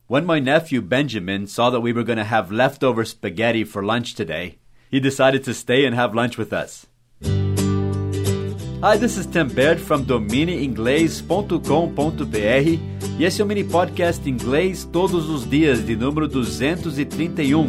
When my nephew Benjamin saw that we were going to have leftover spaghetti for lunch today, he decided to stay and have lunch with us. Hi, this is Tim Baird from domineinglês.com.br e esse é o mini podcast Inglês Todos os Dias de número 231.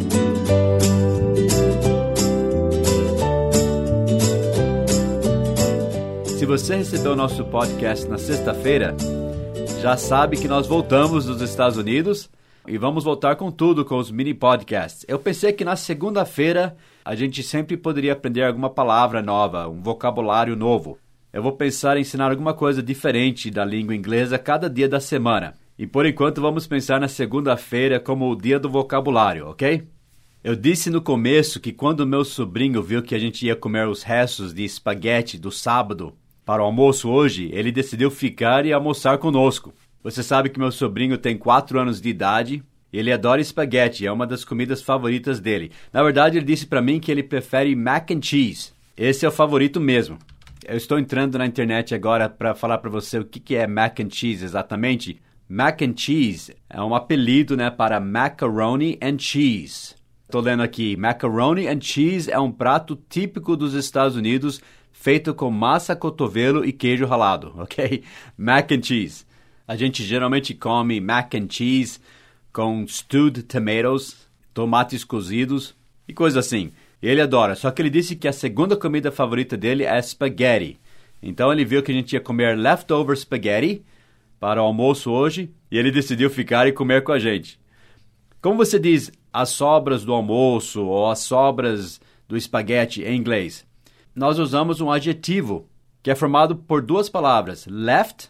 Se você recebeu o nosso podcast na sexta-feira, já sabe que nós voltamos dos Estados Unidos e vamos voltar com tudo com os mini podcasts. Eu pensei que na segunda-feira a gente sempre poderia aprender alguma palavra nova, um vocabulário novo. Eu vou pensar em ensinar alguma coisa diferente da língua inglesa cada dia da semana. E por enquanto vamos pensar na segunda-feira como o dia do vocabulário, ok? Eu disse no começo que quando meu sobrinho viu que a gente ia comer os restos de espaguete do sábado para o almoço hoje, ele decidiu ficar e almoçar conosco. Você sabe que meu sobrinho tem 4 anos de idade e ele adora espaguete, é uma das comidas favoritas dele. Na verdade, ele disse para mim que ele prefere mac and cheese. Esse é o favorito mesmo. Eu estou entrando na internet agora para falar para você o que é mac and cheese exatamente. Mac and cheese é um apelido, para macaroni and cheese. Estou lendo aqui, macaroni and cheese é um prato típico dos Estados Unidos feito com massa cotovelo e queijo ralado, ok? Mac and cheese. A gente geralmente come mac and cheese com stewed tomatoes, tomates cozidos e coisa assim. Ele adora, só que ele disse que a segunda comida favorita dele é spaghetti. Então ele viu que a gente ia comer leftover spaghetti para o almoço hoje e ele decidiu ficar e comer com a gente. Como você diz as sobras do almoço ou as sobras do espaguete em inglês? Nós usamos um adjetivo que é formado por 2 palavras. Left,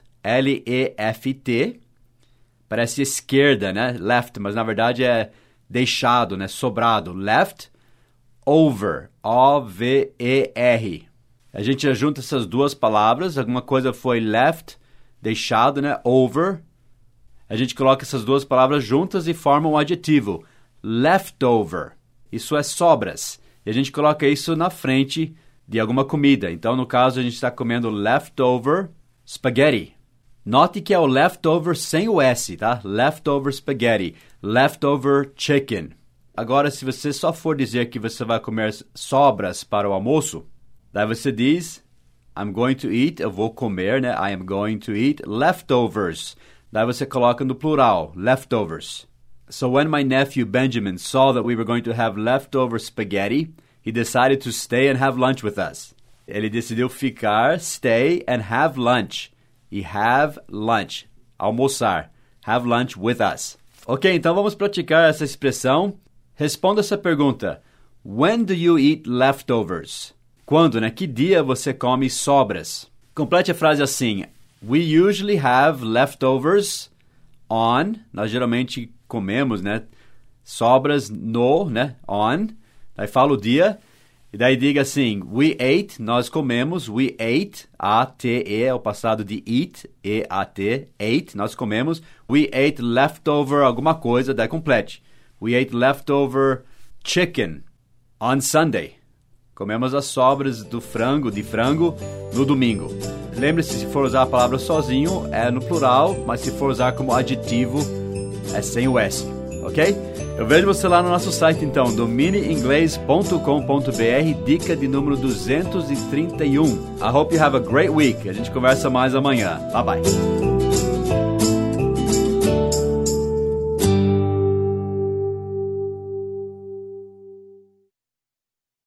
L-E-F-T, parece esquerda, Left, mas na verdade é deixado, sobrado. Left, over, O-V-E-R. A gente junta essas 2 palavras, alguma coisa foi left, deixado, over. A gente coloca essas 2 palavras juntas e forma um adjetivo. Leftover, isso é sobras. E a gente coloca isso na frente de alguma comida. Então, no caso, a gente está comendo leftover spaghetti. Note que é o leftover sem o S, tá? Leftover spaghetti. Leftover chicken. Agora, se você só for dizer que você vai comer sobras para o almoço, daí você diz, I'm going to eat, eu vou comer, I am going to eat leftovers. Daí você coloca no plural, leftovers. So when my nephew Benjamin saw that we were going to have leftover spaghetti, he decided to stay and have lunch with us. Ele decidiu ficar, stay and have lunch. E have lunch, almoçar. Have lunch with us. Ok, então vamos praticar essa expressão. Responda essa pergunta. When do you eat leftovers? Quando, Que dia você come sobras? Complete a frase assim. We usually have leftovers on. Nós geralmente comemos, sobras no, on. Daí fala o dia. E daí diga assim, we ate, nós comemos, we ate, A-T-E, é o passado de eat, E-A-T, ate, nós comemos, we ate leftover alguma coisa, daí complete. We ate leftover chicken on Sunday. Comemos as sobras de frango no domingo. Lembre-se, se for usar a palavra sozinho, é no plural, mas se for usar como adjetivo, é sem o S, ok? Eu vejo você lá no nosso site, então, domineinglês.com.br, dica de número 231. I hope you have a great week. A gente conversa mais amanhã. Bye-bye.